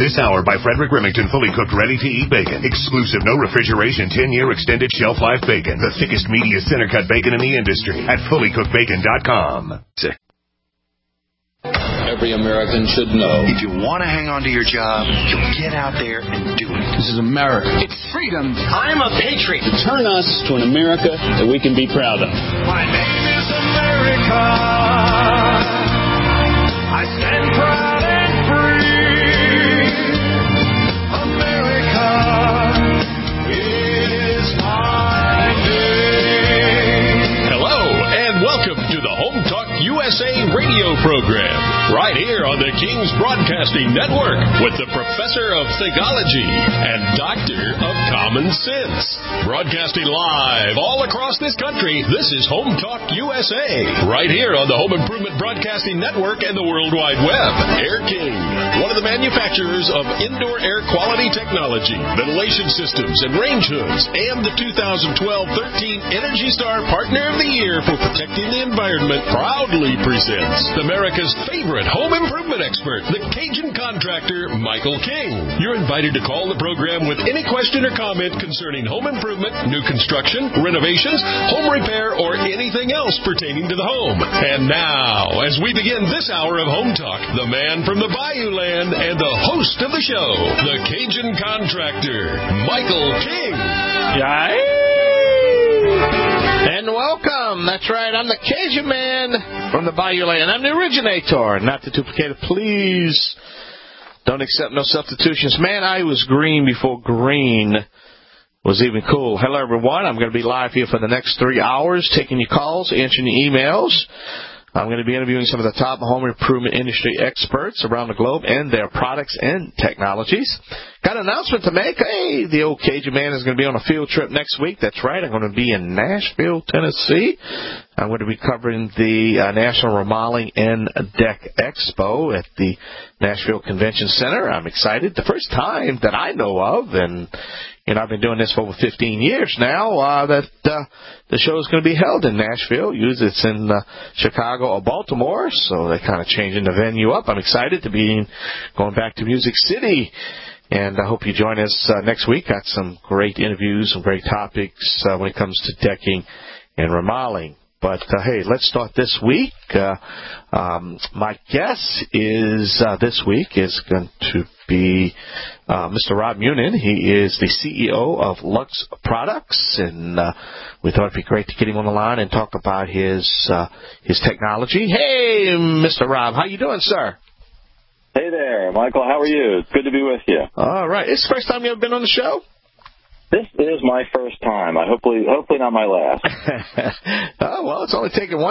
This hour by Frederick Remington, fully cooked, ready-to-eat bacon. Exclusive, no refrigeration, 10-year extended shelf life bacon. The thickest, meatiest center-cut bacon in the industry at fullycookedbacon.com. Every American should know. If you want to hang on to your job, you get out there and do it. This is America. It's freedom. I'm a patriot. Turn us to an America that we can be proud of. My name is America. I stand proud and free. America is my name. Hello, and welcome to the Home Talk USA radio program, right here on the King's Broadcasting Network with the Professor of Thegology and Doctor of Common Sense. Broadcasting live all across this country, this is Home Talk USA, right here on the Home Improvement Broadcasting Network and the World Wide Web. Air King, one of the manufacturers of indoor air quality technology, ventilation systems, and range hoods, and the 2012 13 Energy Star Partner of the Year for protecting the environment, proudly presents America's favorite home improvement expert, the Cajun contractor, Michael King. You're invited to call the program with any question or comment concerning home improvement, new construction, renovations, home repair, or anything else pertaining to the home. And now, as we begin this hour of Home Talk, the man from the Bayou Land and the host of the show, the Cajun contractor, Michael King. And welcome. That's right. I'm the Cajun man from the Bayou Land. I'm the originator, not the duplicator. Please don't accept no substitutions. Man, I was green before green was even cool. Hello, everyone. I'm going to be live here for the next 3 hours, taking your calls, answering your emails. I'm going to be interviewing some of the top home improvement industry experts around the globe and their products and technologies. Got an announcement to make. Hey, the old Cajun man is going to be on a field trip next week. That's right. I'm going to be in Nashville, Tennessee. I'm going to be covering the National Remodeling and Deck Expo at the Nashville Convention Center. I'm excited. The first time that I know of, and I've been doing this for over 15 years now, that the show is going to be held in Nashville. Usually it's in Chicago or Baltimore, so they're kind of changing the venue up. I'm excited to be going back to Music City, and I hope you join us next week. Got some great interviews, some great topics when it comes to decking and remodeling. But, hey, let's start this week. My guest is this week is going to be Mr. Rob Munin. He is the CEO of Lux Products, and we thought it'd be great to get him on the line and talk about his technology. Hey, Mr. Rob, how you doing, sir? Hey there, Michael. How are you? It's good to be with you. All right. It's the first time you ever been on the show? This is my first time. Hopefully not my last. Oh, well, it's only taken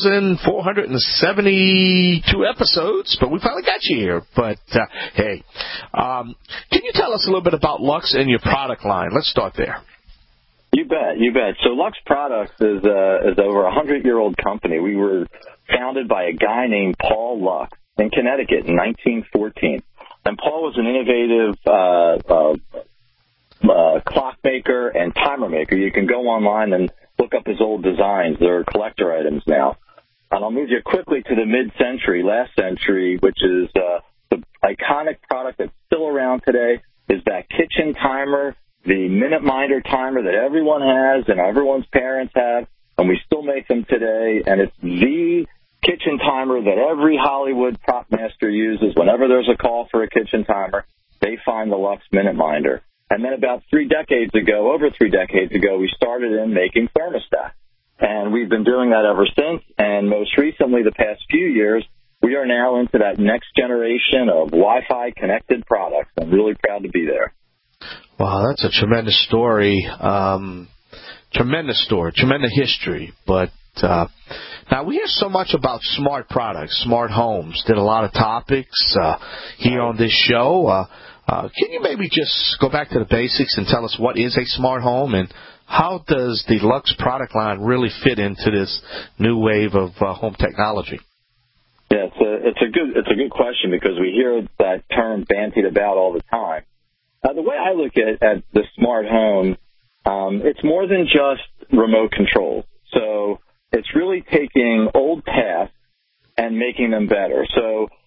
1,472 episodes, but we finally got you here. But, hey, can you tell us a little bit about Lux and your product line? Let's start there. You bet. So Lux Products is over a 100-year-old company. We were founded by a guy named Paul Lux in Connecticut in 1914. And Paul was an innovative clockmaker and timer maker. You can go online and look up his old designs. They're collector items now. And I'll move you quickly to the mid-century, last century, which is the iconic product that's still around today, is that kitchen timer, the Minute Minder timer that everyone has and everyone's parents have, and we still make them today. And it's the kitchen timer that every Hollywood prop master uses. Whenever there's a call for a kitchen timer, they find the Lux Minute Minder. And then over 3 decades ago, we started in making thermostats. And we've been doing that ever since. And most recently, the past few years, we are now into that next generation of Wi-Fi connected products. I'm really proud to be there. Wow, that's a tremendous story. Tremendous history. But now we hear so much about smart products, smart homes. Did a lot of topics here on this show. Can you maybe just go back to the basics and tell us what is a smart home and how does the Lux product line really fit into this new wave of home technology? Yeah, it's a good question because we hear that term bandied about all the time. The way I look at the smart home, it's more than just remote controls. So it's really taking old tasks and making them better. So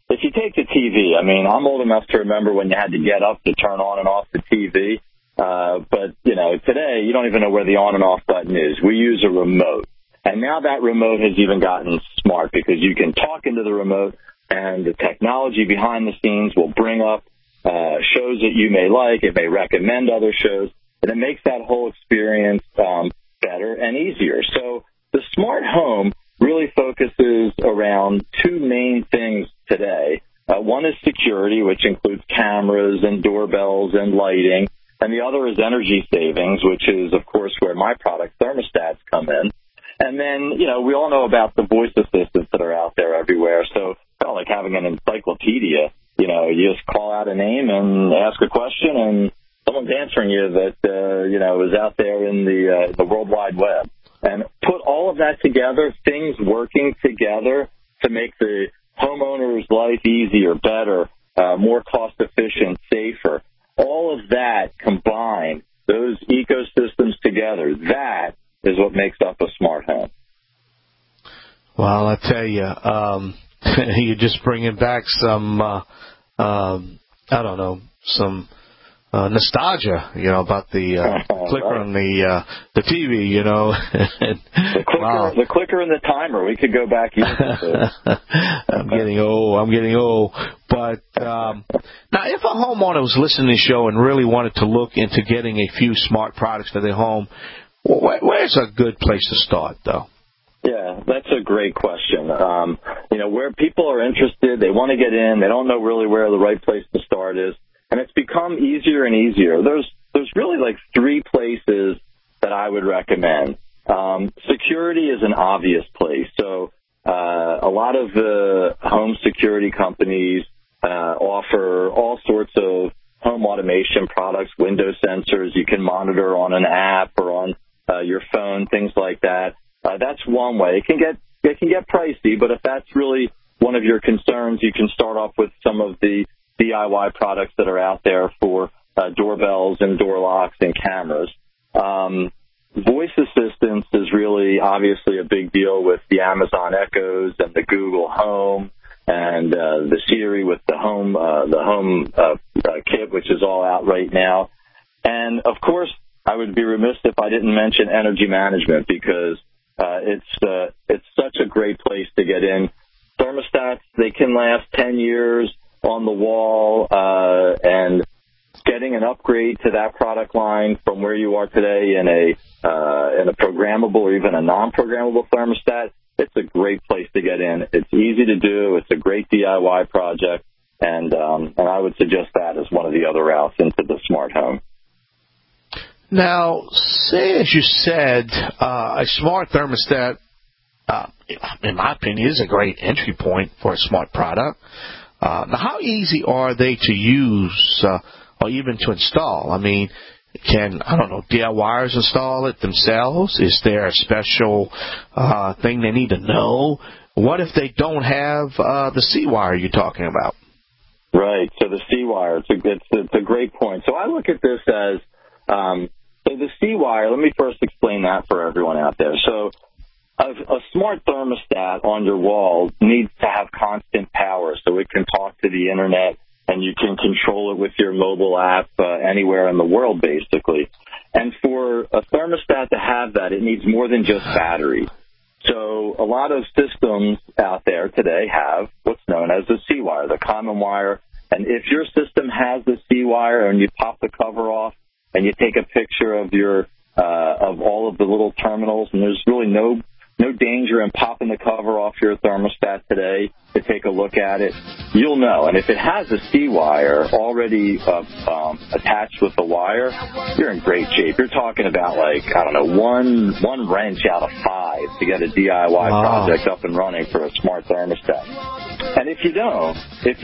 if you take the TV, I mean, I'm old enough to remember when you had to get up to turn on and off the TV. But, today you don't even know where the on and off button is. We use a remote. And now that remote has even gotten smart because you can talk into the remote and the technology behind the scenes will bring up shows that you may like. It may recommend other shows. And it makes that whole experience better and easier. So the smart home really focuses around two main things today. One is security, which includes cameras and doorbells and lighting. And the other is energy savings, which is, of course, where my product thermostats come in. And then, we all know about the voice assistants that are out there everywhere. So kind of like having an encyclopedia, you just call out a name and ask a question and someone's answering you that, is out there in the World Wide Web. And put all of that together, things working together to make the homeowner's life easier, better, more cost efficient, safer. All of that combined, those ecosystems together, that is what makes up a smart home. Well, I tell you, you're just bringing back some, some nostalgia, about the clicker on the TV, The clicker and the timer. We could go back years. I'm getting old. But now, if a homeowner was listening to the show and really wanted to look into getting a few smart products for their home, where's a good place to start, though? Yeah, that's a great question. Where people are interested, they want to get in, they don't know really where the right place to start is. And it's become easier and easier. There's really like three places that I would recommend. Security is an obvious place. So a lot of the home security companies offer all sorts of home automation products, window sensors you can monitor on an app or on your phone, things like that. That's one way. It can get pricey, but if that's really one of your concerns, you can start off with some of the DIY products that are out there for doorbells and door locks and cameras. Voice assistance is really obviously a big deal with the Amazon Echoes and the Google Home and the Siri with the Home kit, which is all out right now. And of course, I would be remiss if I didn't mention energy management because it's such a great place to get in. Thermostats, they can last 10 years on the wall, and getting an upgrade to that product line from where you are today in a programmable or even a non-programmable thermostat, it's a great place to get in. It's easy to do. It's a great DIY project, and I would suggest that as one of the other routes into the smart home. Now, say, as you said, a smart thermostat, in my opinion, is a great entry point for a smart product. Now, how easy are they to use or even to install? I mean, can, DIYers install it themselves? Is there a special thing they need to know? What if they don't have the C-wire you're talking about? Right, so the C-wire, it's a great point. So I look at this as, so the C-wire, let me first explain that for everyone out there. So a smart thermostat on your wall needs to have constant power so it can talk to the internet and you can control it with your mobile app anywhere in the world, basically. And for a thermostat to have that, it needs more than just batteries. So a lot of systems out there today have what's known as the C-wire, the common wire. And if your system has the C-wire and you pop the cover off and you take a picture of your of all of the little terminals, and there's really no danger in popping the cover off your thermostat today to take a look at it, you'll know. And if it has a C-wire already attached with the wire, you're in great shape. You're talking about one wrench out of 5 to get a DIY project up and running for a smart thermostat. And if you don't,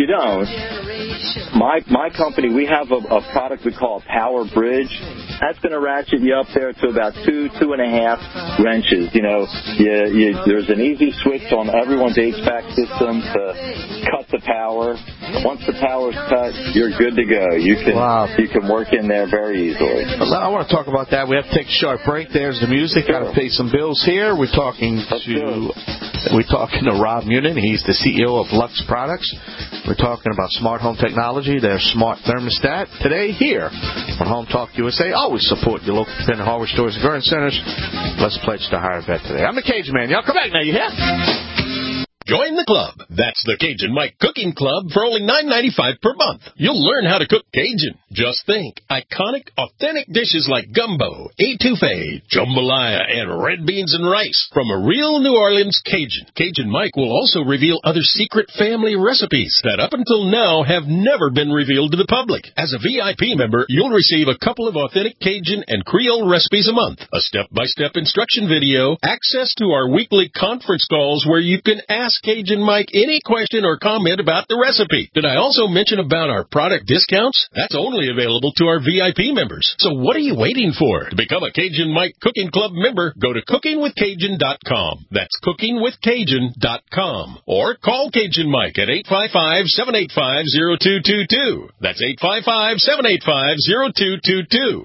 my company, we have a product we call a Power Bridge. That's going to ratchet you up there to about 2.5 wrenches. There's an easy switch on everyone's HVAC system to cut the power. Once the power's cut, you're good to go. You can work in there very easily. I want to talk about that. We have to take a short break. There's the music. Got to pay some bills here. We're talking to We're talking to Rob Munin. He's the CEO of Lux Products. We're talking about smart home technology, their smart thermostat. Today, here on Home Talk USA, always support your local independent hardware stores and garden centers. Let's pledge to hire a vet today. I'm the Cajun Man. Y'all come back now. You hear? Join the club. That's the Cajun Mike Cooking Club for only $9.95 per month. You'll learn how to cook Cajun. Just think. Iconic, authentic dishes like gumbo, etouffee, jambalaya, and red beans and rice from a real New Orleans Cajun. Cajun Mike will also reveal other secret family recipes that up until now have never been revealed to the public. As a VIP member, you'll receive a couple of authentic Cajun and Creole recipes a month, a step-by-step instruction video, access to our weekly conference calls where you can ask Cajun Mike any question or comment about the recipe. Did I also mention about our product discounts? That's only available to our VIP members. So what are you waiting for? To become a Cajun Mike Cooking Club member, go to cookingwithcajun.com. That's cookingwithcajun.com. Or call Cajun Mike at 855-785-0222. That's 855-785-0222.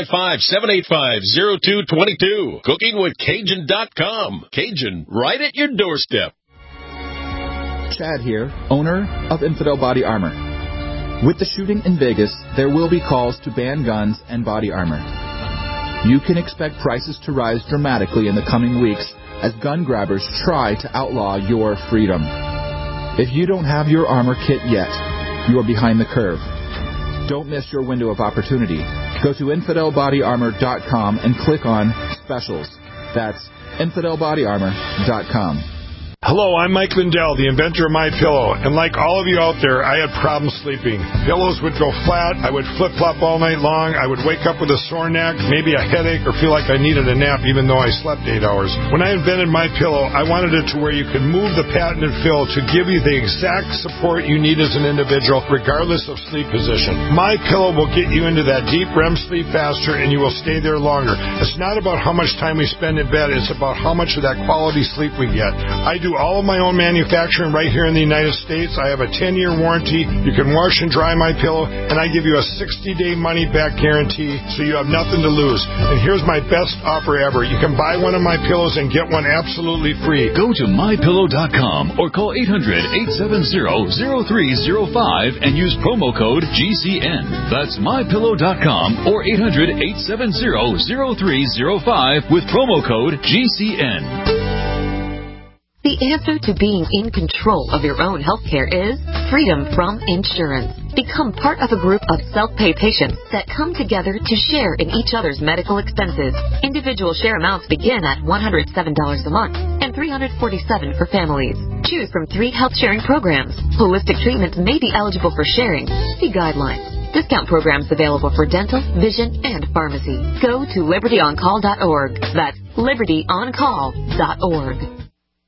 855-785-0222. Cookingwithcajun.com. Cajun, right at your doorstep. Chad here, owner of Infidel Body Armor. With the shooting in Vegas, there will be calls to ban guns and body armor. You can expect prices to rise dramatically in the coming weeks as gun grabbers try to outlaw your freedom. If you don't have your armor kit yet, you are behind the curve. Don't miss your window of opportunity. Go to InfidelBodyArmor.com and click on Specials. That's InfidelBodyArmor.com. Hello, I'm Mike Lindell, the inventor of MyPillow, and like all of you out there, I had problems sleeping. Pillows would go flat, I would flip-flop all night long, I would wake up with a sore neck, maybe a headache, or feel like I needed a nap even though I slept 8 hours. When I invented MyPillow, I wanted it to where you could move the patented fill to give you the exact support you need as an individual, regardless of sleep position. MyPillow will get you into that deep REM sleep faster, and you will stay there longer. It's not about how much time we spend in bed, it's about how much of that quality sleep we get. I do all of my own manufacturing right here in the United States. I have a 10-year warranty. You can wash and dry my pillow, and I give you a 60-day money-back guarantee, so you have nothing to lose. And here's my best offer ever. You can buy one of my pillows and get one absolutely free. Go to MyPillow.com or call 800-870-0305 and use promo code GCN. That's MyPillow.com or 800-870-0305 with promo code GCN. The answer to being in control of your own healthcare is freedom from insurance. Become part of a group of self-pay patients that come together to share in each other's medical expenses. Individual share amounts begin at $107 a month and $347 for families. Choose from 3 health-sharing programs. Holistic treatments may be eligible for sharing. See guidelines. Discount programs available for dental, vision, and pharmacy. Go to libertyoncall.org. That's libertyoncall.org.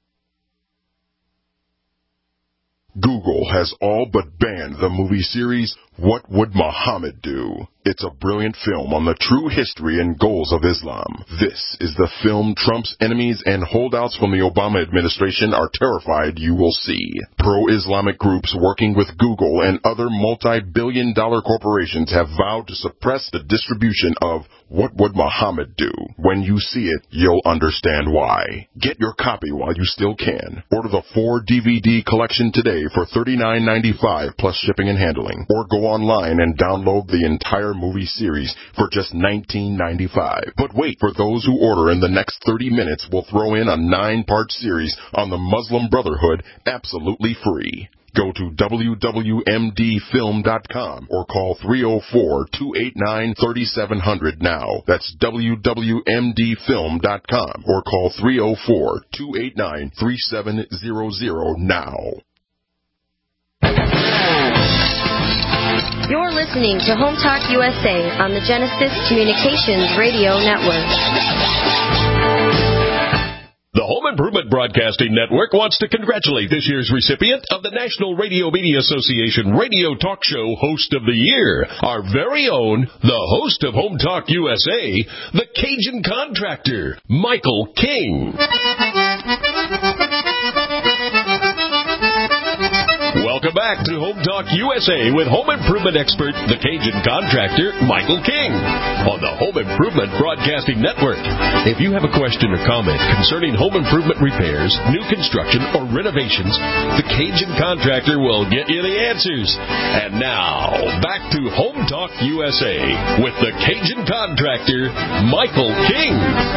Google has all but banned the movie series What Would Muhammad Do? It's a brilliant film on the true history and goals of Islam. This is the film Trump's enemies and holdouts from the Obama administration are terrified you will see. Pro-Islamic groups working with Google and other multi-billion-dollar corporations have vowed to suppress the distribution of What Would Muhammad Do? When you see it, you'll understand why. Get your copy while you still can. Order the 4-DVD collection today for $39.95 plus shipping and handling. Or go online and download the entire movie series for just $19.95. But wait, for those who order in the next 30 minutes, we'll throw in a 9-part series on the Muslim Brotherhood absolutely free. Go to wwmdfilm.com or call 304-289-3700 now. That's wwmdfilm.com or call 304-289-3700 now. You're listening to Home Talk USA on the Genesis Communications Radio Network. The Home Improvement Broadcasting Network wants to congratulate this year's recipient of the National Radio Media Association Radio Talk Show Host of the Year, our very own, the host of Home Talk USA, the Cajun Contractor, Michael King. Welcome back to Home Talk USA with home improvement expert, the Cajun contractor, Michael King, on the Home Improvement Broadcasting Network. If you have a question or comment concerning home improvement repairs, new construction, or renovations, the Cajun contractor will get you the answers. And now, back to Home Talk USA with the Cajun contractor, Michael King.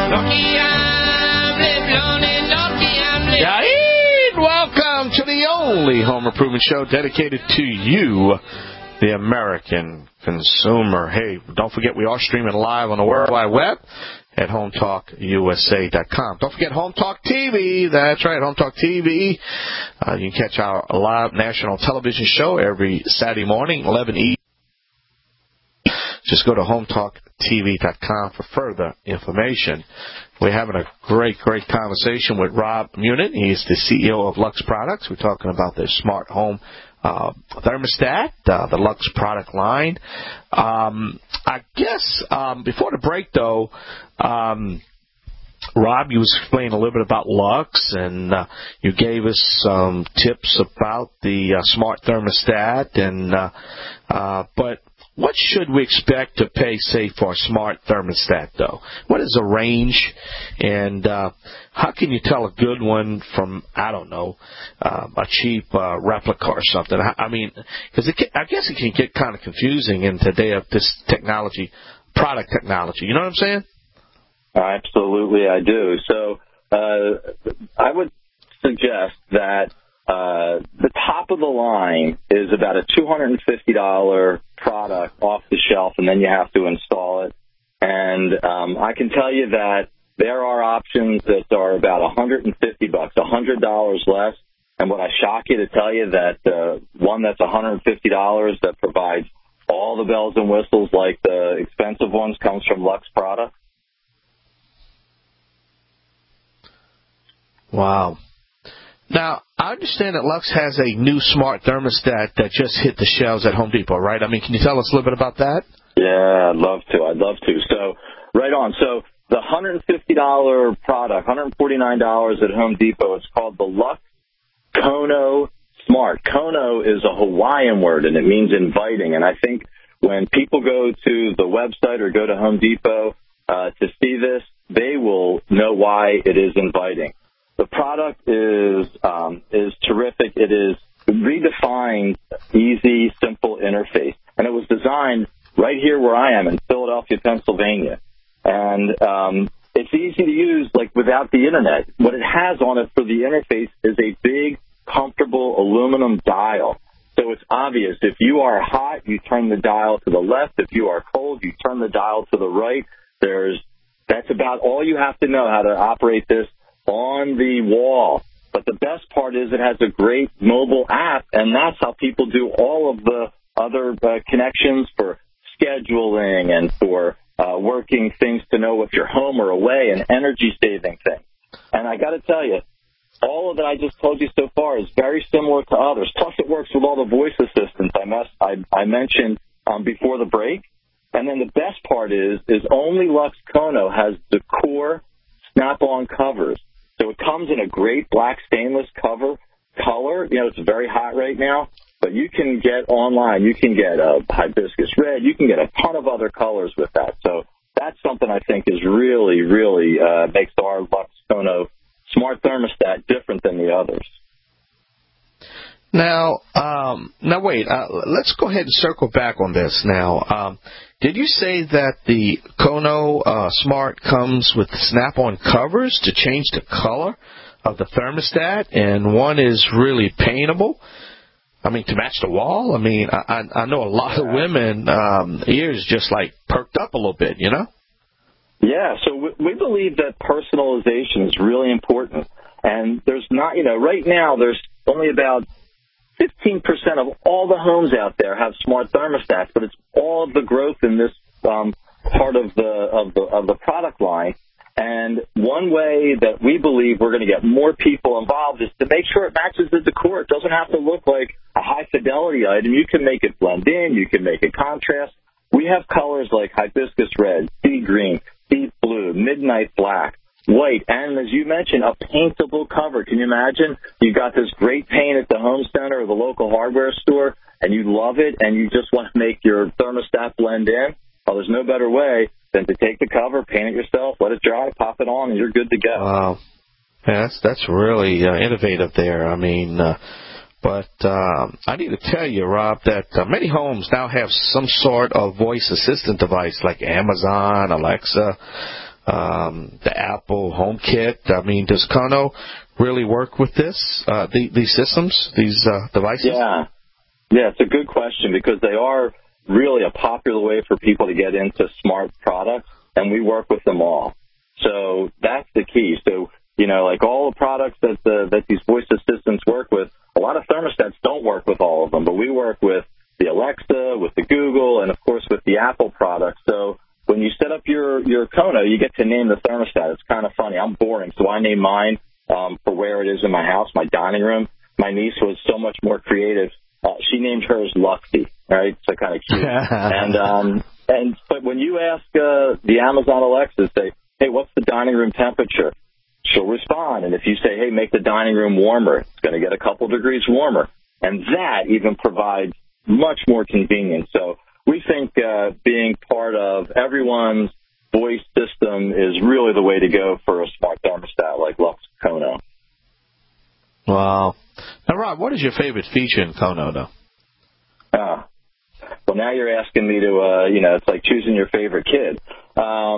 Welcome to the only home improvement show dedicated to you, the American consumer. Hey, don't forget we are streaming live on the World Wide Web at HomeTalkUSA.com. Don't forget Home Talk TV. That's right, Home Talk TV. You can catch our live national television show every Saturday morning, 11 Eastern. Just go to HomeTalkTV.com for further information. We're having a great conversation with Rob Munin. He's the CEO of Lux Products. We're talking about their smart home thermostat, the Lux product line. I guess before the break, though, Rob, you was explaining a little bit about Lux, and you gave us some tips about the smart thermostat. But what should we expect to pay, say, for a smart thermostat, though? What is the range, and how can you tell a good one from, I don't know, a cheap replica or something? I mean, because I guess it can get kind of confusing in today of this technology, product technology. You know what I'm saying? Absolutely, I do. So I would suggest that the top of the line is about a $250 product off the shelf, and then you have to install it. And I can tell you that there are options that are about $150, $100 less. And would I shock you to tell you that one that's $150 that provides all the bells and whistles like the expensive ones comes from Lux Products? Wow. Now, I understand that Lux has a new smart thermostat that just hit the shelves at Home Depot, right? I mean, can you tell us a little bit about that? Yeah, I'd love to. So, right on. So, the $150 product, $149 at Home Depot, it's called the Lux Kono Smart. Kono is a Hawaiian word, and it means inviting. And I think when people go to the website or go to Home Depot to see this, they will know why it is inviting. The product is terrific. It is redefined, easy, simple interface, and it was designed right here where I am in Philadelphia, Pennsylvania. And it's easy to use, like without the internet. What it has on it for the interface is a big, comfortable aluminum dial. So it's obvious. If you are hot, you turn the dial to the left. If you are cold, you turn the dial to the right. That's about all you have to know how to operate this on the wall. But the best part is it has a great mobile app, and that's how people do all of the other connections for scheduling and for working things to know if you're home or away, and energy-saving things. And I got to tell you, all of that I just told you so far is very similar to others. Plus, it works with all the voice assistants I mentioned before the break. And then the best part is only Lux Kono has the core snap-on covers. So it comes in a great black stainless color. You know, it's very hot right now, but you can get online. You can get a hibiscus red. You can get a ton of other colors with that. So that's something I think is really, really makes our Lux Kono smart thermostat different than the others. Now wait. Let's go ahead and circle back on this. Now, did you say that the Kono Smart comes with snap-on covers to change the color of the thermostat, and one is really paintable? I mean, to match the wall? I mean, I know a lot of women ears just like perked up a little bit, you know? Yeah, so we believe that personalization is really important. And there's not, right now there's only about 15% of all the homes out there have smart thermostats, but it's all of the growth in this part of the product line. And one way that we believe we're going to get more people involved is to make sure it matches the decor. It doesn't have to look like a high-fidelity item. You can make it blend in. You can make it contrast. We have colors like hibiscus red, sea green, deep blue, midnight black, white, and as you mentioned, a paintable cover. Can you imagine? You got this great paint at the home center or the local hardware store, and you love it, and you just want to make your thermostat blend in. Well, there's no better way than to take the cover, paint it yourself, let it dry, pop it on, and you're good to go. Wow. Yeah, that's really innovative there. I mean, but I need to tell you, Rob, that many homes now have some sort of voice assistant device like Amazon, Alexa, the Apple HomeKit. I mean, does Kono really work with this, these systems, these devices? Yeah, it's a good question because they are really a popular way for people to get into smart products, and we work with them all. So that's the key. So, you know, like all the products that these voice assistants work with, a lot of thermostats don't work with all of them, but we work with the Alexa, with the Google, and, of course, with the Apple products. So when you set up your Kono, you get to name the thermostat. It's kind of funny. I'm boring, so I name mine for where it is in my house, my dining room. My niece was so much more creative. She named hers Luxy, right? So kind of cute. But when you ask the Amazon Alexa, say, hey, what's the dining room temperature? She'll respond. And if you say, hey, make the dining room warmer, it's going to get a couple degrees warmer. And that even provides much more convenience. So we think being part of everyone's voice system is really the way to go for a smart thermostat like Lux Kono. Wow. Now, Rob, what is your favorite feature in Kono, though? Well, now you're asking me to, it's like choosing your favorite kid. I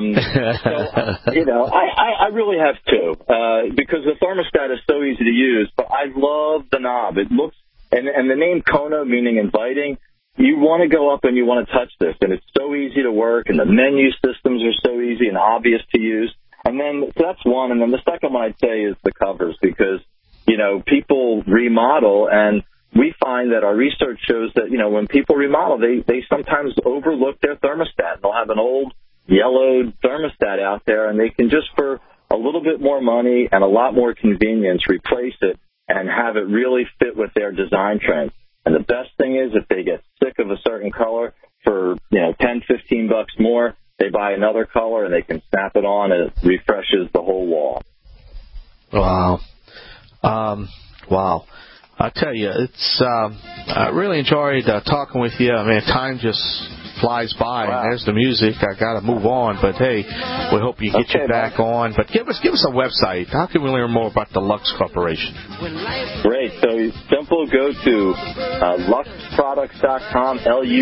really have two, because the thermostat is so easy to use, but I love the knob. It looks, and the name Kono, meaning inviting, you want to go up and you want to touch this, and it's so easy to work, and the menu systems are so easy and obvious to use. And then, so that's one, and then the second one I'd say is the covers, because, people remodel, and we find that our research shows that, when people remodel, they sometimes overlook their thermostat. They'll have an old yellowed thermostat out there, and they can just, for a little bit more money and a lot more convenience, replace it and have it really fit with their design trend. And the best thing is, if they get sick of a certain color for, $10, $15 more, they buy another color and they can snap it on, and it refreshes the whole wall. Wow. Wow. I tell you, I really enjoyed talking with you. I mean, time just flies by. Wow. And there's the music. I got to move on, but hey, we hope you get you back on. But give us a website. How can we learn more about the Lux Corporation? Great. So simple. Go to luxproducts.com.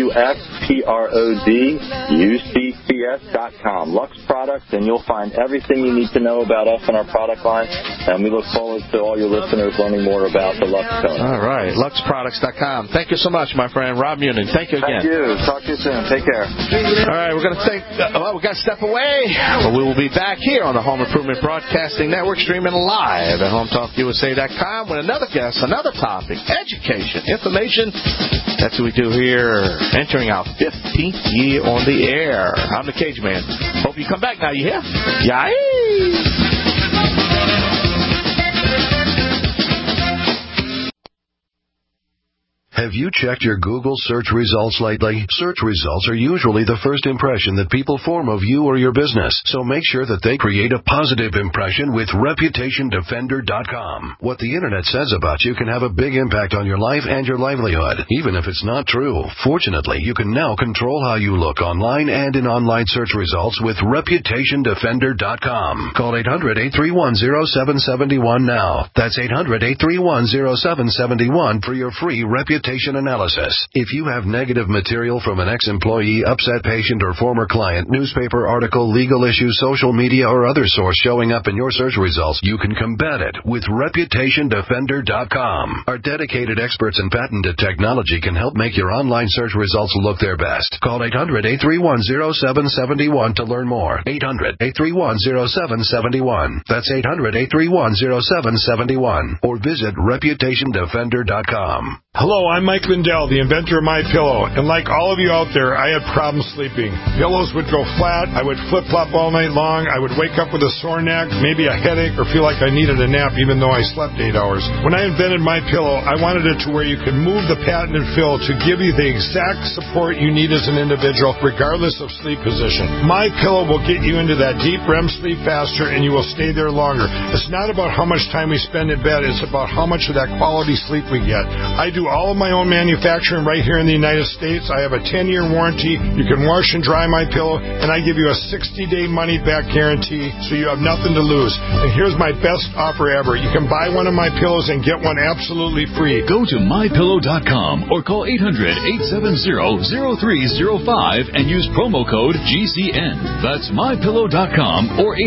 LuxProducts.com. Lux Products, and you'll find everything you need to know about us and our product line. And we look forward to all your listeners learning more about the Lux Kono. All right. Luxproducts.com. Thank you so much, my friend Rob Munin. Thank you again. Thank you. Talk to you soon. Take care. All right, we're going to we got to step away, but we will be back here on the Home Improvement Broadcasting Network, streaming live at HomeTalkUSA.com with another guest, another topic, education, information. That's what we do here, entering our 15th year on the air. I'm the Cage Man. Hope you come back now. You hear? Yay! Have you checked your Google search results lately? Search results are usually the first impression that people form of you or your business, so make sure that they create a positive impression with ReputationDefender.com. What the Internet says about you can have a big impact on your life and your livelihood, even if it's not true. Fortunately, you can now control how you look online and in online search results with ReputationDefender.com. Call 800-831-0771 now. That's 800-831-0771 for your free reputation analysis. If you have negative material from an ex-employee, upset patient, or former client, newspaper article, legal issue, social media, or other source showing up in your search results, you can combat it with ReputationDefender.com. Our dedicated experts in patented technology can help make your online search results look their best. Call 800-831-0771 to learn more. 800-831-0771. That's 800-831-0771. Or visit ReputationDefender.com. Hello, I'm Mike Lindell, the inventor of MyPillow, and like all of you out there, I had problems sleeping. Pillows would go flat, I would flip-flop all night long, I would wake up with a sore neck, maybe a headache, or feel like I needed a nap even though I slept 8 hours. When I invented MyPillow, I wanted it to where you could move the patented fill to give you the exact support you need as an individual, regardless of sleep position. MyPillow will get you into that deep REM sleep faster, and you will stay there longer. It's not about how much time we spend in bed, it's about how much of that quality sleep we get. I do all of my own manufacturing right here in the United States. I have a 10-year warranty. You can wash and dry MyPillow, and I give you a 60-day money-back guarantee, so you have nothing to lose. And here's my best offer ever. You can buy one of my pillows and get one absolutely free. Go to MyPillow.com or call 800-870-0305 and use promo code GCN. That's MyPillow.com or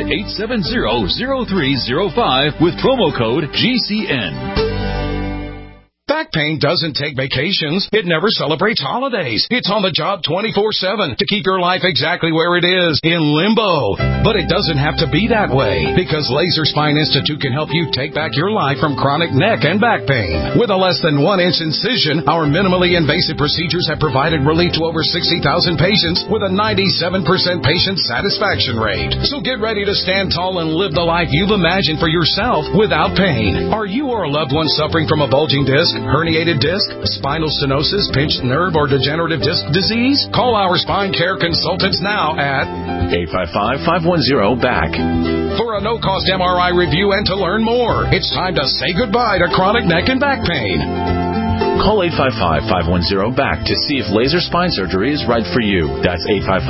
800-870-0305 with promo code GCN. Back pain doesn't take vacations. It never celebrates holidays. It's on the job 24/7 to keep your life exactly where it is, in limbo. But it doesn't have to be that way, because Laser Spine Institute can help you take back your life from chronic neck and back pain. With a less than 1-inch incision, our minimally invasive procedures have provided relief to over 60,000 patients with a 97% patient satisfaction rate. So get ready to stand tall and live the life you've imagined for yourself without pain. Are you or a loved one suffering from a bulging disc, herniated disc, spinal stenosis, pinched nerve, or degenerative disc disease? Call our spine care consultants now at 855-510-BACK. For a no-cost MRI review and to learn more. It's time to say goodbye to chronic neck and back pain. Call 855-510-BACK to see if laser spine surgery is right for you. That's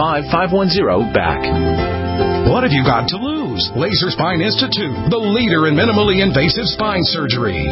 855-510-BACK. What have you got to lose? Laser Spine Institute, the leader in minimally invasive spine surgery.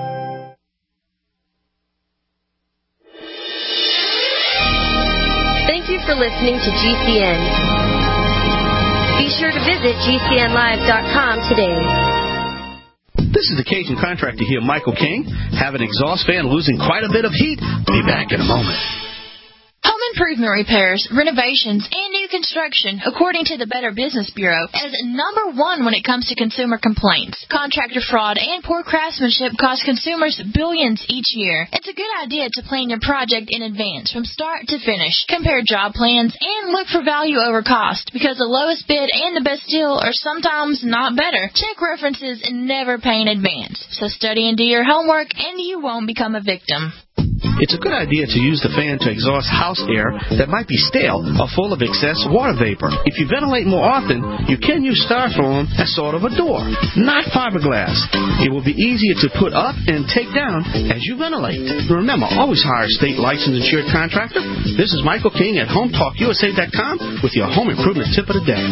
Thank you for listening to GCN. Be sure to visit GCNlive.com today. This is the Cajun contractor here, Michael King. Have an exhaust fan losing quite a bit of heat? Be back in a moment. Home improvement repairs, renovations, and new construction, according to the Better Business Bureau, is number one when it comes to consumer complaints. Contractor fraud and poor craftsmanship cost consumers billions each year. It's a good idea to plan your project in advance from start to finish. Compare job plans and look for value over cost, because the lowest bid and the best deal are sometimes not better. Check references and never pay in advance. So study and do your homework, and you won't become a victim. It's a good idea to use the fan to exhaust house air that might be stale or full of excess water vapor. If you ventilate more often, you can use styrofoam as sort of a door, not fiberglass. It will be easier to put up and take down as you ventilate. Remember, always hire a state licensed insured contractor. This is Michael King at HomeTalkUSA.com with your home improvement tip of the day.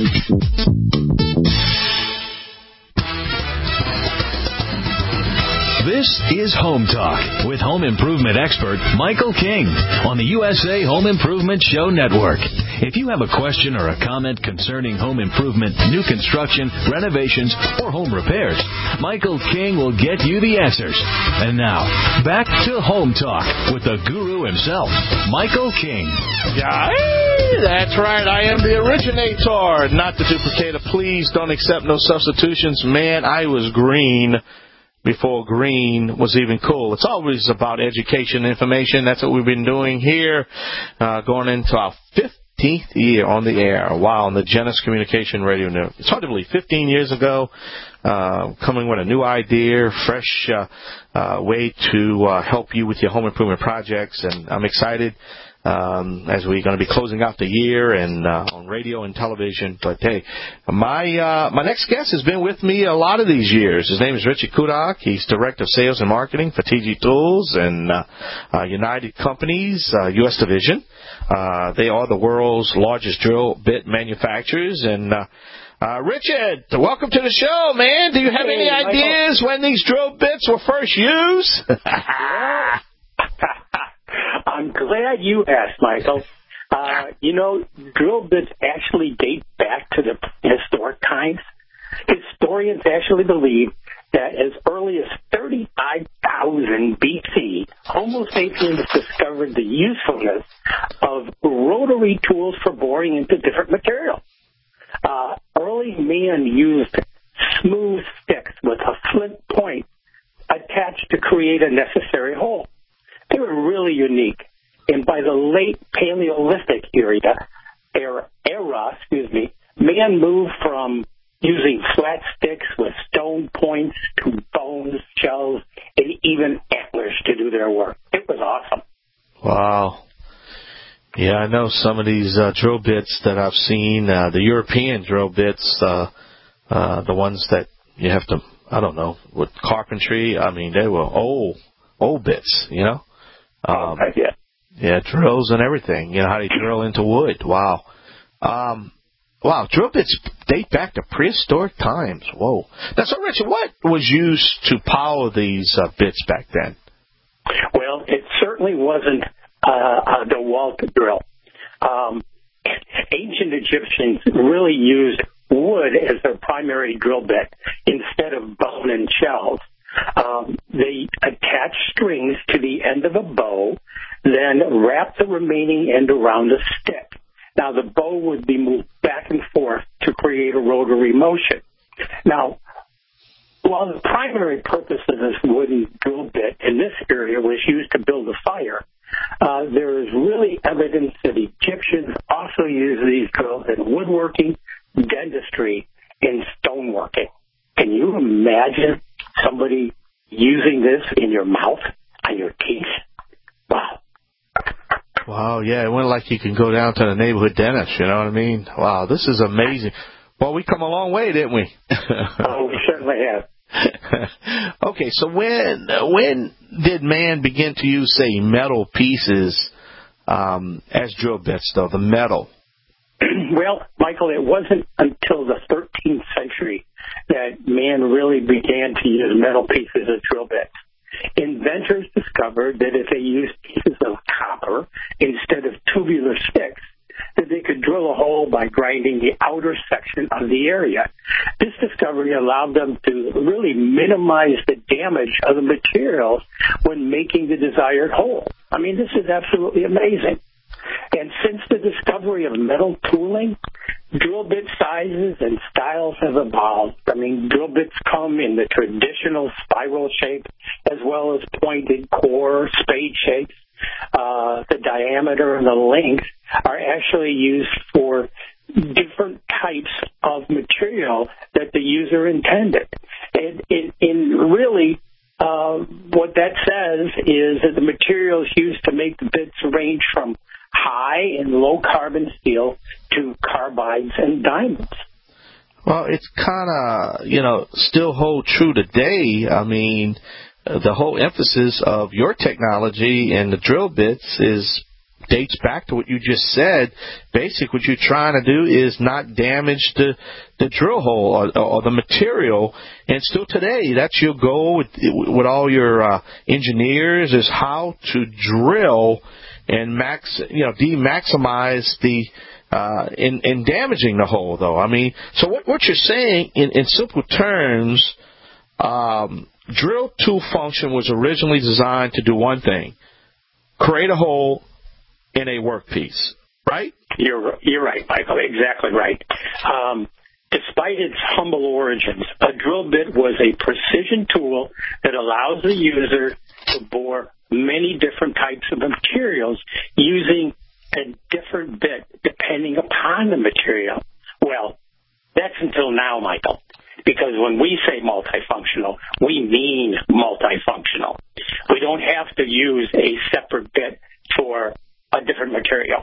This is Home Talk with home improvement expert Michael King on the USA Home Improvement Show Network. If you have a question or a comment concerning home improvement, new construction, renovations, or home repairs, Michael King will get you the answers. And now, back to Home Talk with the guru himself, Michael King. Yeah, that's right. I am the originator, not the duplicator. Please don't accept no substitutions. Man, I was green before green was even cool. It's always about education and information. That's what we've been doing here, going into our 15th year on the air. Wow, on the Genesis Communication Radio Network. It's hard to believe. 15 years ago, coming with a new idea, fresh way to help you with your home improvement projects. And I'm excited as we're going to be closing out the year and on radio and television. But hey, my next guest has been with me a lot of these years. His name is Richard Kudak. He's Director of Sales and Marketing for TG Tools and United Companies, U.S. Division. They are the world's largest drill bit manufacturers. And Richard, welcome to the show, man. Do you have any ideas when these drill bits were first used? I'm glad you asked, Michael. Drill bits actually date back to the historic times. Historians actually believe that as early as 35,000 BC, Homo sapiens discovered the usefulness of rotary tools for boring into different materials. Early man used smooth sticks with a flint point attached to create a necessary hole. unique. And by the late Paleolithic era, man moved from using flat sticks with stone points to bones, shells, and even antlers to do their work. It was awesome. Wow. Yeah, I know some of these drill bits that I've seen, the European drill bits, the ones that you have to, I don't know, with carpentry, I mean, they were old bits, you know? Yeah, drills and everything. You know, how they drill into wood. Wow. Wow, drill bits date back to prehistoric times. Whoa. Now, so, Richard, what was used to power these bits back then? Well, it certainly wasn't a DeWalt drill. Ancient Egyptians really used wood as their primary drill bit instead of bone and shells. They attached strings to the end of a bow, then wrapped the remaining end around a stick. Now, the bow would be moved back and forth to create a rotary motion. Now, while the primary purpose of this wooden drill bit in this area was used to build a fire, there is really evidence that Egyptians also used these drills in woodworking, dentistry, and stoneworking. Can you imagine somebody using this in your mouth, on your teeth? Wow. Wow, yeah, it went like you can go down to the neighborhood dentist, you know what I mean? Wow, this is amazing. Well, we come a long way, didn't we? Oh, we certainly have. Okay, so when did man begin to use, say, metal pieces as drill bits, though, the metal? Well, Michael, it wasn't until the 13th century that man really began to use metal pieces as drill bits. Inventors discovered that if they used pieces of copper instead of tubular sticks, that they could drill a hole by grinding the outer section of the area. This discovery allowed them to really minimize the damage of the materials when making the desired hole. I mean, this is absolutely amazing. And since the discovery of metal tooling, drill bit sizes and styles have evolved. I mean, drill bits come in the traditional spiral shape as well as pointed core spade shapes. The diameter and the length are actually used for different types of material that the user intended. And really, what that says is that the materials used to make the bits range from high and low carbon steel to carbides and diamonds. Well, it's kind of, still hold true today. I mean, the whole emphasis of your technology and the drill bits dates back to what you just said. Basically, what you're trying to do is not damage the drill hole or the material. And still today, that's your goal with all your engineers, is how to drill and maximize the in damaging the hole, though. I mean, so what you're saying in simple terms, drill tool function was originally designed to do one thing: create a hole in a workpiece, right? You're right, Michael. Exactly right. Despite its humble origins, a drill bit was a precision tool that allows the user to bore many different types of materials using a different bit depending upon the material. Well, that's until now, Michael, because when we say multifunctional, we mean multifunctional. We don't have to use a separate bit for a different material.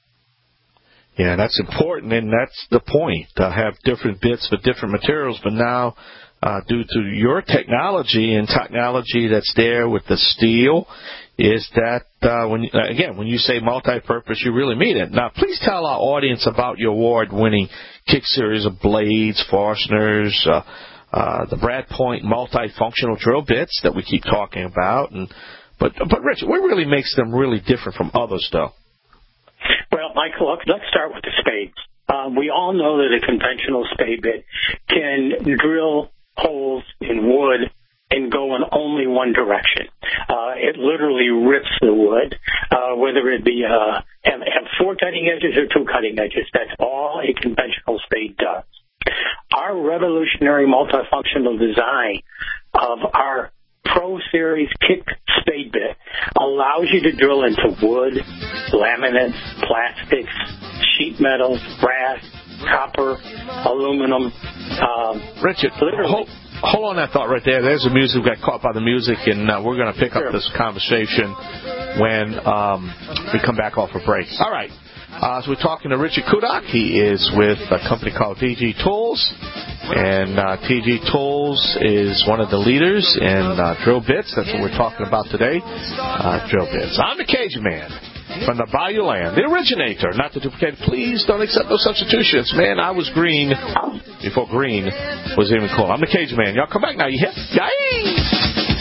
Yeah, that's important, and that's the point, to have different bits for different materials. But now, due to your technology and technology that's there with the steel, is that when you say multi-purpose, you really mean it. Now, please tell our audience about your award-winning Kick series of blades, fasteners, the Brad Point multifunctional drill bits that we keep talking about. But Richard, what really makes them really different from others, though? Well, Michael, let's start with the spades. We all know that a conventional spade bit can drill holes in wood and go in only one direction. It literally rips the wood, whether it be have 4 cutting edges or 2 cutting edges. That's all a conventional spade does. Our revolutionary multifunctional design of our Pro Series Kick spade bit allows you to drill into wood, laminates, plastics, sheet metal, brass, copper, aluminum. Richard, hold on that thought right there. There's the music. We got caught by the music, and we're going to pick up this conversation when we come back off a break. All right. So we're talking to Richard Kudak. He is with a company called TG Tools. And TG Tools is one of the leaders in drill bits. That's what we're talking about today, drill bits. I'm the Cajun Man from the Bayou Land, the originator, not the duplicate. Please don't accept no substitutions. Man, I was green before green was even cool. I'm the Cajun Man. Y'all come back now. You hip? Yay!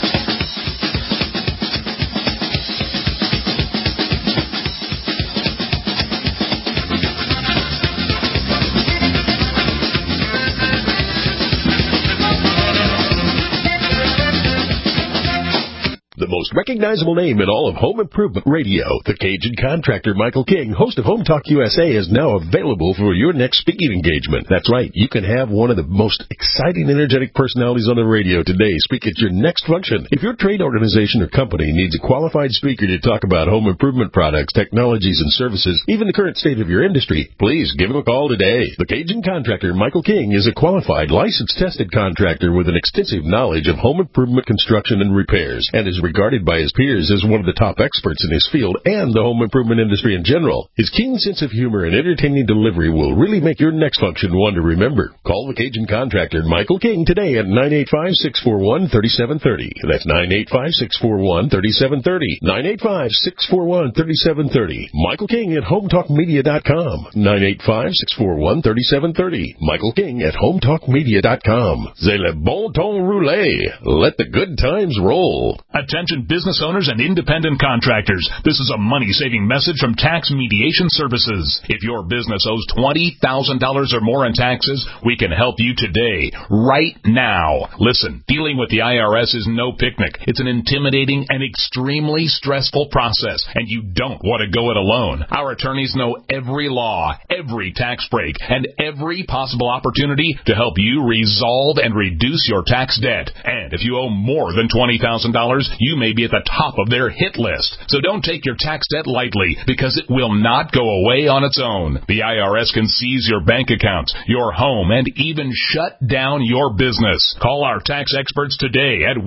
The most recognizable name in all of home improvement radio, the Cajun contractor Michael King, host of Home Talk USA, is now available for your next speaking engagement. That's right, you can have one of the most exciting, energetic personalities on the radio today speak at your next function. If your trade organization or company needs a qualified speaker to talk about home improvement products, technologies, and services, even the current state of your industry, please give him a call today. The Cajun contractor Michael King is a qualified, licensed, tested contractor with an extensive knowledge of home improvement construction and repairs, and is regarded by his peers as one of the top experts in his field and the home improvement industry in general. His keen sense of humor and entertaining delivery will really make your next function one to remember. Call the Cajun contractor Michael King today at 985-641-3730. That's 985-641-3730. 985-641-3730. Michael King at HomeTalkMedia.com. 985-641-3730. Michael King at HomeTalkMedia.com. C'est le bon temps roulé. Let the good times roll. Attention business owners and independent contractors. This is a money-saving message from Tax Mediation Services. If your business owes $20,000 or more in taxes, we can help you today, right now. Listen, dealing with the IRS is no picnic. It's an intimidating and extremely stressful process, and you don't want to go it alone. Our attorneys know every law, every tax break, and every possible opportunity to help you resolve and reduce your tax debt. And if you owe more than $20,000, you may be at the top of their hit list. So don't take your tax debt lightly, because it will not go away on its own. The IRS can seize your bank accounts, your home, and even shut down your business. Call our tax experts today at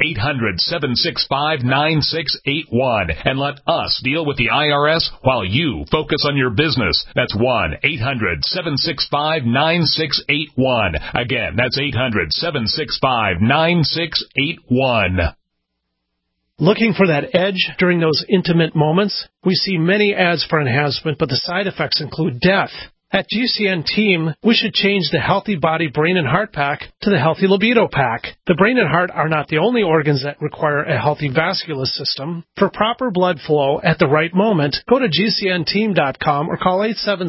1-800-765-9681 and let us deal with the IRS while you focus on your business. That's 1-800-765-9681. Again, that's 800-765-9681. Looking for that edge during those intimate moments? We see many ads for enhancement, but the side effects include death. At GCN Team, we should change the Healthy Body Brain and Heart Pack to the Healthy Libido Pack. The brain and heart are not the only organs that require a healthy vascular system. For proper blood flow at the right moment, go to GCNteam.com or call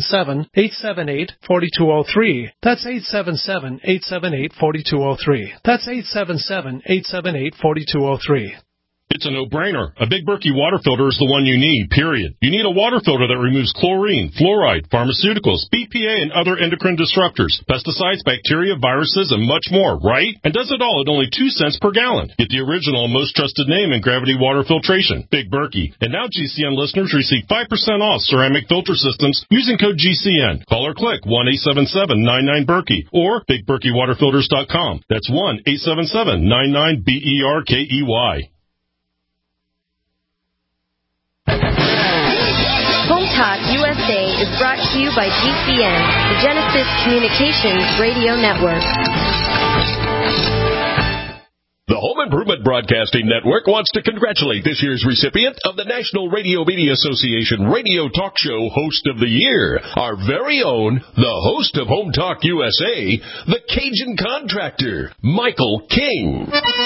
877-878-4203. That's 877-878-4203. That's 877-878-4203. It's a no-brainer. A Big Berkey water filter is the one you need, period. You need a water filter that removes chlorine, fluoride, pharmaceuticals, BPA, and other endocrine disruptors, pesticides, bacteria, viruses, and much more, right? And does it all at only 2 cents per gallon. Get the original and most trusted name in gravity water filtration, Big Berkey. And now GCN listeners receive 5% off ceramic filter systems using code GCN. Call or click 1-877-99-BERKEY or BigBerkeyWaterFilters.com. That's 1-877-99-BERKEY. Home Talk USA is brought to you by GCN, the Genesis Communications Radio Network. The Home Improvement Broadcasting Network wants to congratulate this year's recipient of the National Radio Media Association Radio Talk Show Host of the Year, our very own, the host of Home Talk USA, the Cajun contractor, Michael King.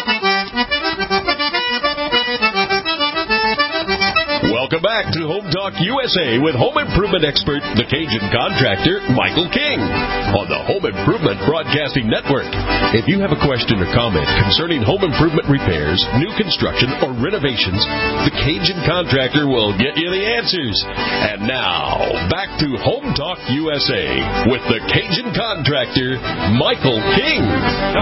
Welcome back to Home Talk USA with home improvement expert, the Cajun contractor, Michael King, on the Home Improvement Broadcasting Network. If you have a question or comment concerning home improvement repairs, new construction, or renovations, the Cajun contractor will get you the answers. And now, back to Home Talk USA with the Cajun contractor, Michael King.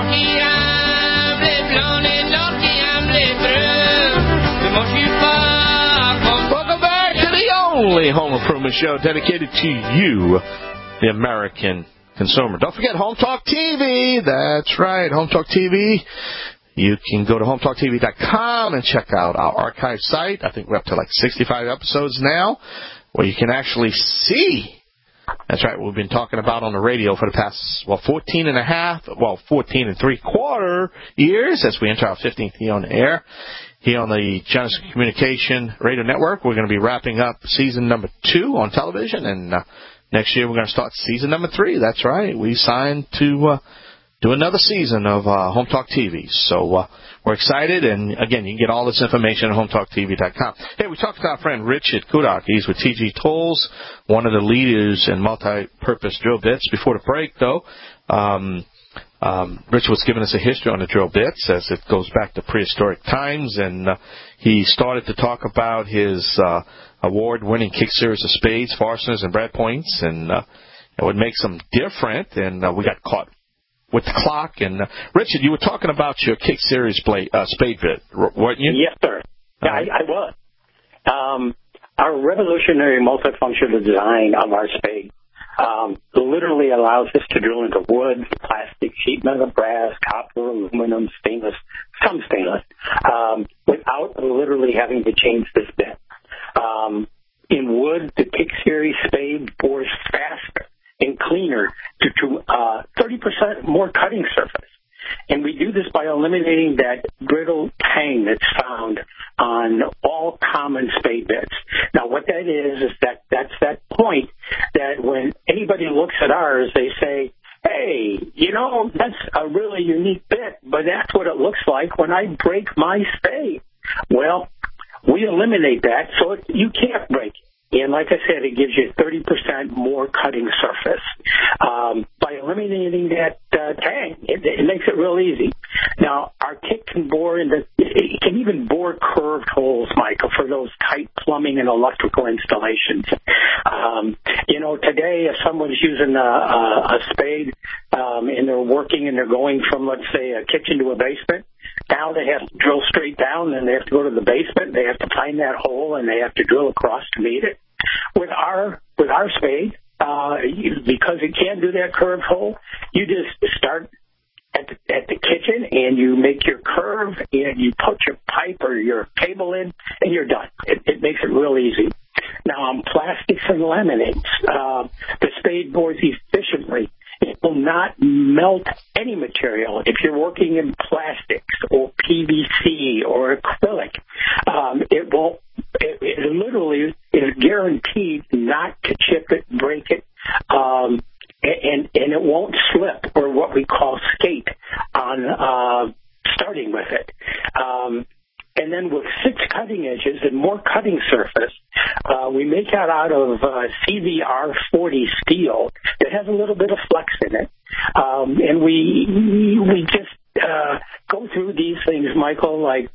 Lucky I'm lived on it, lucky I'm lived through. The most you find. only home improvement show dedicated to you, the American consumer. Don't forget Home Talk TV. That's right, Home Talk TV. You can go to HomeTalkTV.com and check out our archive site. I think we're up to like 65 episodes now, where you can actually see. That's right, we've been talking about on the radio for the past, 14 and 3/4 years as we enter our 15th year on the air. Here on the Genesis Communication Radio Network, we're going to be wrapping up season number 2 on television, and next year we're going to start season number 3. That's right, we signed to do another season of Home Talk TV. So we're excited, and again, you can get all this information at HomeTalkTV.com. Hey, we talked to our friend Richard Kudak. He's with TG Tools, one of the leaders in multi-purpose drill bits. Before the break, though, Rich was giving us a history on the drill bits as it goes back to prehistoric times, and he started to talk about his award-winning Kick Series of spades, Forstners, and Brad Points, and what makes them different, and we got caught with the clock. And Richard, you were talking about your Kick Series spade bit, weren't you? Yes, sir. Yeah, I was. Our revolutionary multifunctional design of our spade literally allows us to drill into wood, plastic, sheet metal, brass, copper, aluminum, stainless, some stainless, without literally having to change this bit. In wood, the Kick Series spade bores faster and cleaner to 30% more cutting surface. And we do this by eliminating that brittle tang that's found on all common spade bits. Now, what that is that's that point that when anybody looks at ours, they say, hey, that's a really unique bit, but that's what it looks like when I break my spade. Well, we eliminate that so you can't break it. And like I said, it gives you 30% more cutting surface. By eliminating that tang, it makes it real easy. Now, our kick can bore it can even bore curved holes, Michael, for those tight plumbing and electrical installations. Today, if someone's using a spade and they're working and they're going from, let's say, a kitchen to a basement, now they have to drill straight down, and they have to go to the basement. They have to find that hole, and they have to drill across to meet it. With our spade, because it can't do that curved hole, you just start at the kitchen, and you make your curve, and you put your pipe or your cable in, and you're done. It makes it real easy. Now, on plastics and laminates, the spade bores efficiently. It will not melt any material. If you're working in plastics or PVC or acrylic, it won't. It literally is guaranteed not to chip it, break it, and it won't slip or what we call skate on starting with it. And then with 6 cutting edges and more cutting surface, we make that out of CVR40 steel that has a little bit of flex in it. And we just go through these things, Michael, like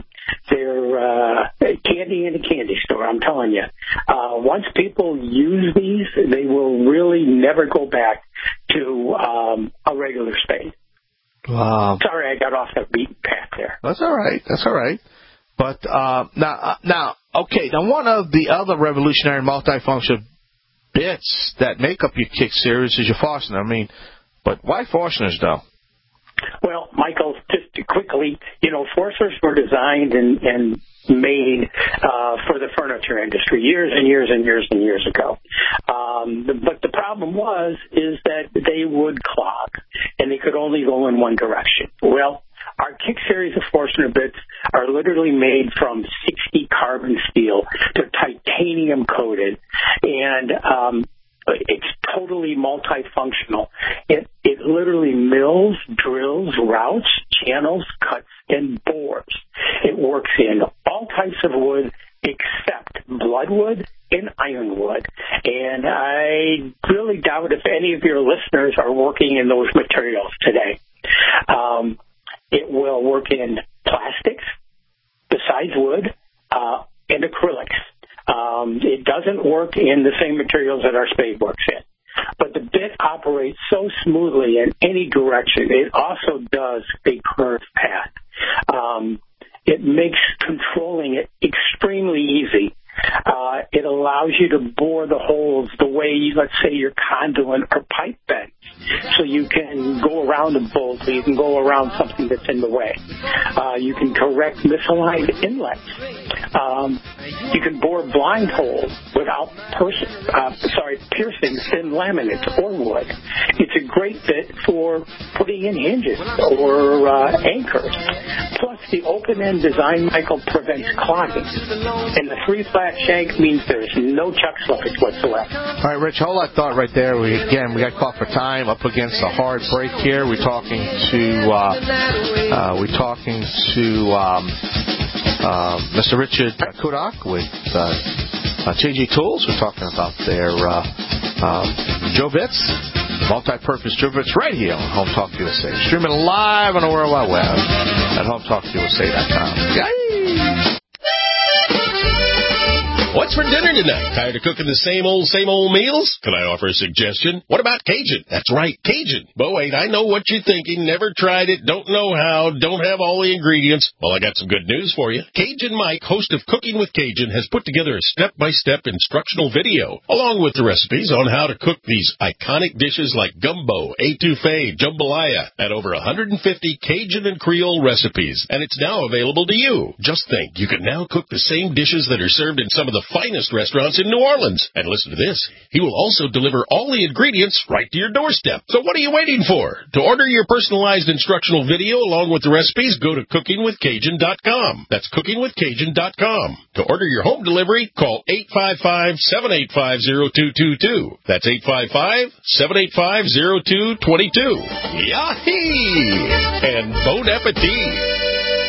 they're candy in a candy store, I'm telling you. Once people use these, they will really never go back to a regular spade. Wow. Sorry, I got off the beaten path there. That's all right. But now, okay. Now, one of the other revolutionary multifunction bits that make up your Kick Series is your Forstner. But why Forstners, though? Well, Michael, just quickly, Forstners were designed and made for the furniture industry years and years and years and years ago. But the problem is that they would clog, and they could only go in one direction. Well, our Kick Series of Forstner bits are literally made from 60 carbon steel. They're titanium coated, and it's totally multifunctional. It literally mills, drills, routes, channels, cuts, and bores. It works in all types of wood except bloodwood and ironwood. And I really doubt if any of your listeners are working in those materials today. It will work in plastics, besides wood, and acrylics. It doesn't work in the same materials that our spade works in. But the bit operates so smoothly in any direction. It also does a curved path. It makes controlling it extremely easy. It allows you to bore the holes the way, let's say, your conduit or pipe bends. So you can go around a bolt, or you can go around something that's in the way. You can correct misaligned inlets. You can bore blind holes without piercing thin laminates or wood. It's a great fit for putting in hinges or anchors. Plus, the open-end design, Michael, prevents clogging. And the 3-flat shank means there's no chuck slippage whatsoever. All right, Rich, hold that thought right there. We got caught for time, up against a hard break here. We're talking to Mr. Richard Kudak with TG Tools. We're talking about their Jovitz, multi-purpose Jovitz, right here on Home Talk USA. Streaming live on the World Wide Web at HomeTalkUSA.com. Yay! What's for dinner tonight? Tired of cooking the same old meals? Can I offer a suggestion? What about Cajun? That's right, Cajun. But wait, I know what you're thinking. Never tried it, don't know how, don't have all the ingredients. Well, I got some good news for you. Cajun Mike, host of Cooking with Cajun, has put together a step-by-step instructional video, along with the recipes on how to cook these iconic dishes like gumbo, etouffee, jambalaya, and over 150 Cajun and Creole recipes. And it's now available to you. Just think, you can now cook the same dishes that are served in some of the finest restaurants in New Orleans. And listen to this. He will also deliver all the ingredients right to your doorstep. So what are you waiting for? To order your personalized instructional video along with the recipes, go to cookingwithcajun.com. That's cookingwithcajun.com. To order your home delivery, call 855-785-0222. That's 855-785-0222. Yahee! And bon appetit!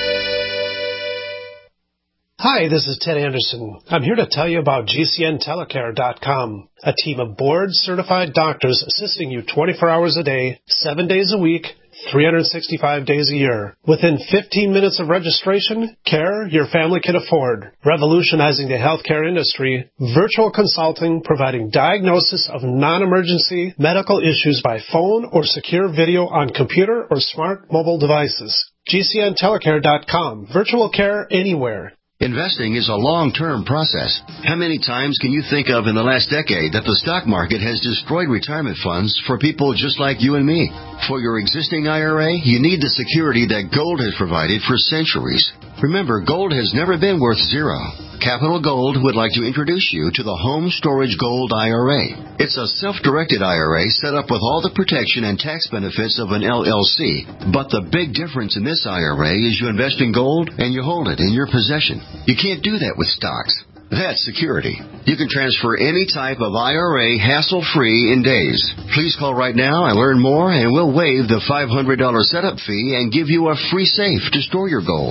Hi, this is Ted Anderson. I'm here to tell you about GCNTelecare.com, a team of board-certified doctors assisting you 24 hours a day, 7 days a week, 365 days a year. Within 15 minutes of registration, care your family can afford. Revolutionizing the healthcare industry, virtual consulting providing diagnosis of non-emergency medical issues by phone or secure video on computer or smart mobile devices. GCNTelecare.com. Virtual care anywhere. Investing is a long-term process. How many times can you think of in the last decade that the stock market has destroyed retirement funds for people just like you and me? For your existing IRA, you need the security that gold has provided for centuries. Remember, gold has never been worth zero. Capital Gold would like to introduce you to the Home Storage Gold IRA. It's a self-directed IRA set up with all the protection and tax benefits of an LLC. But the big difference in this IRA is you invest in gold and you hold it in your possession. You can't do that with stocks. That's security. You can transfer any type of IRA hassle-free in days. Please call right now and learn more, and we'll waive the $500 setup fee and give you a free safe to store your gold.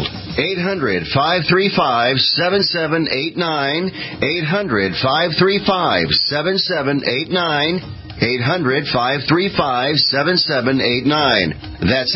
800-535-7789. 800-535-7789. 800-535-7789. That's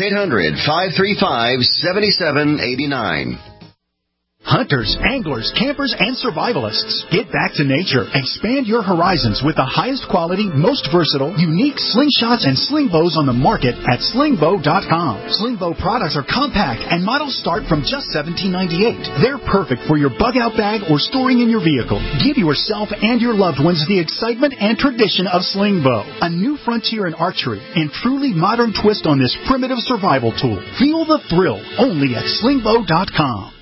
800-535-7789. Hunters, anglers, campers, and survivalists, get back to nature. Expand your horizons with the highest quality, most versatile, unique slingshots and sling bows on the market at slingbow.com. Slingbow products are compact and models start from just $17.98. They're perfect for your bug-out bag or storing in your vehicle. Give yourself and your loved ones the excitement and tradition of Slingbow, a new frontier in archery and truly modern twist on this primitive survival tool. Feel the thrill only at slingbow.com.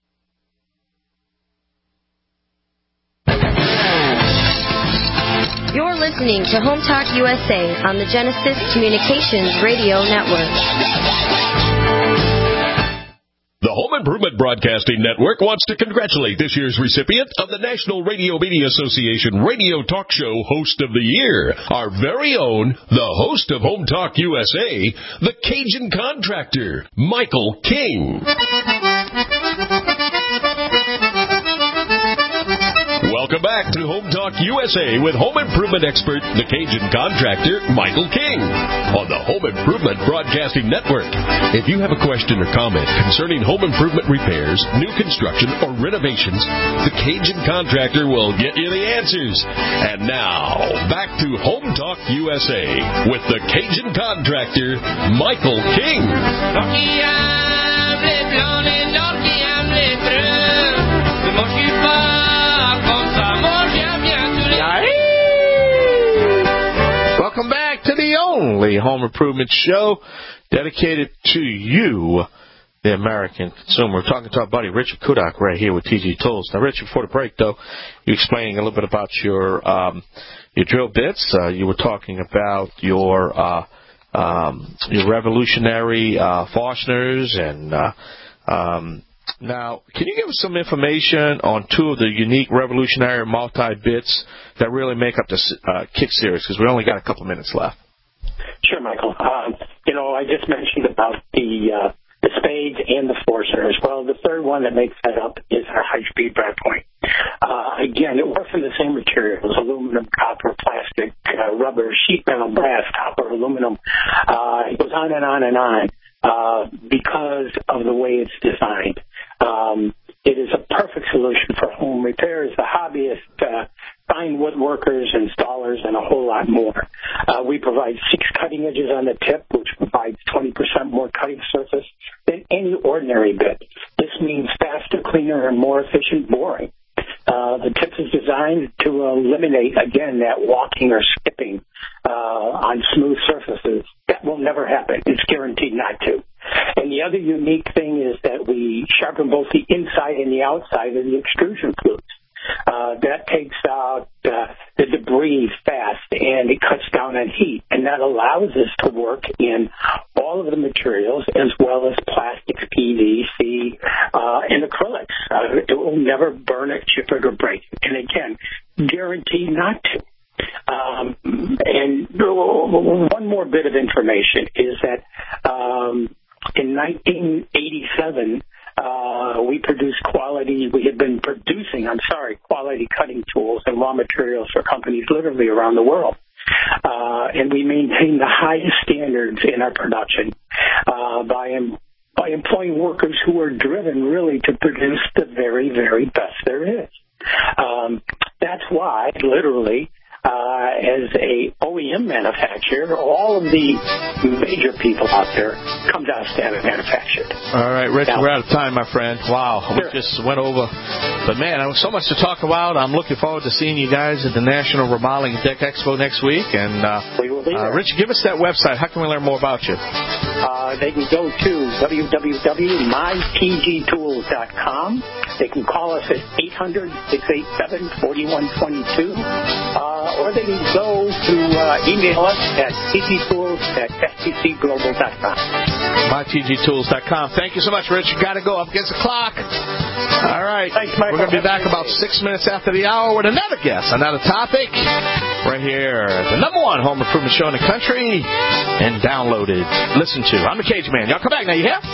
You're listening to Home Talk USA on the Genesis Communications Radio Network. The Home Improvement Broadcasting Network wants to congratulate this year's recipient of the National Radio Media Association Radio Talk Show Host of the Year, our very own, the host of Home Talk USA, the Cajun Contractor, Michael King. Welcome back to Home Talk USA with home improvement expert, the Cajun Contractor, Michael King, on the Home Improvement Broadcasting Network. If you have a question or comment concerning home improvement repairs, new construction, or renovations, the Cajun Contractor will get you the answers. And now, back to Home Talk USA with the Cajun Contractor, Michael King. only home improvement show dedicated to you, the American consumer. We're talking to our buddy Richard Kudak right here with TG Tools. Now, Richard, before the break, though, you were explaining a little bit about your drill bits. You were talking about your revolutionary Forstners, and now, can you give us some information on two of the unique revolutionary multi-bits that really make up the Kick series? Because we only got a couple minutes left. Sure, Michael. I just mentioned about the spades and the Forstners. Well, the third one that makes that up is our high-speed breadpoint. Again, it works in the same materials: aluminum, copper, plastic, rubber, sheet metal, brass, copper, aluminum. It goes on and on and on because of the way it's designed. It is a perfect solution for home repairs, the hobbyists, fine woodworkers, installers, and a whole lot more. We provide 6 cutting edges on the tip, which provides 20% more cutting surface than any ordinary bit. This means faster, cleaner, and more efficient boring. The tip is designed to eliminate, again, that walking or skipping on smooth surfaces. That will never happen. It's guaranteed not to. And the other unique thing is that we sharpen both the inside and the outside of the extrusion flutes. That takes out the debris fast, and it cuts down on heat, and that allows us to work in all of the materials as well as plastics, PVC, and acrylics. It will never burn it, chip it, or break it. And again, guaranteed not to. And one more bit of information is that in 1987, we had been producing quality cutting tools and raw materials for companies literally around the world. And we maintain the highest standards in our production by employing workers who are driven really to produce the very, very best there is. That's why, literally, as a OEM manufacturer, all of the major people out there come to us to have it manufactured. All right, Rich, we're out of time, my friend. Wow, we just went over. But, man, there was so much to talk about. I'm looking forward to seeing you guys at the National Remodeling Deck Expo next week. And, we will be there. Rich, give us that website. How can we learn more about you? They can go to www.mytgtools.com. They can call us at 800-687-4122. Or they can go to email us at tgtools@stcglobal.com. mytgtools.com. Thank you so much, Rich. You got to go up against the clock. All right. Thanks, Michael. We're going to be back about 6 minutes after the hour with another guest, another topic, right here. The #1 home improvement show in the country, and downloaded, listened to. I'm the Cage Man. Y'all come back now. You hear?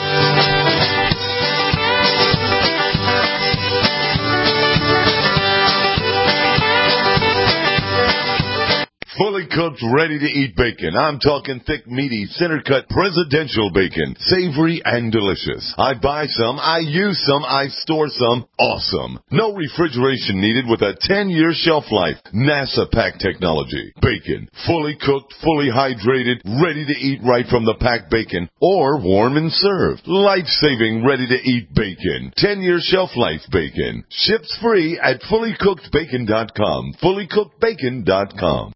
Fully cooked, ready-to-eat bacon. I'm talking thick, meaty, center-cut, presidential bacon. Savory and delicious. I buy some, I use some, I store some. Awesome. No refrigeration needed with a 10-year shelf life. NASA pack technology. Bacon. Fully cooked, fully hydrated, ready to eat right from the packed bacon. Or warm and served. Life-saving, ready-to-eat bacon. 10-year shelf life bacon. Ships free at fullycookedbacon.com. Fullycookedbacon.com.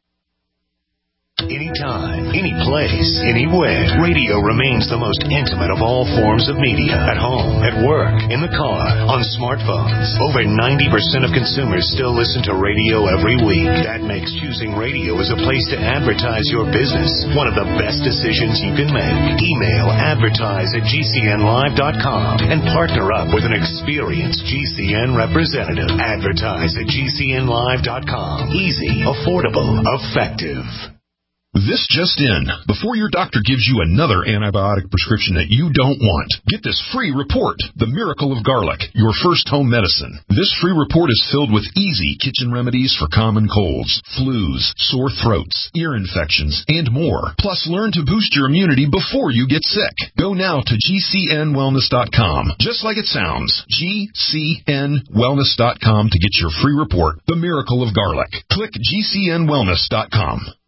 Anytime, any place, anywhere, radio remains the most intimate of all forms of media. At home, at work, in the car, on smartphones. Over 90% of consumers still listen to radio every week. That makes choosing radio as a place to advertise your business one of the best decisions you can make. Email advertise@gcnlive.com and partner up with an experienced GCN representative. Advertise@gcnlive.com. Easy, affordable, effective. This just in. Before your doctor gives you another antibiotic prescription that you don't want, get this free report, The Miracle of Garlic, your first home medicine. This free report is filled with easy kitchen remedies for common colds, flus, sore throats, ear infections, and more. Plus, learn to boost your immunity before you get sick. Go now to GCNwellness.com. Just like it sounds, GCNwellness.com to get your free report, The Miracle of Garlic. Click GCNwellness.com.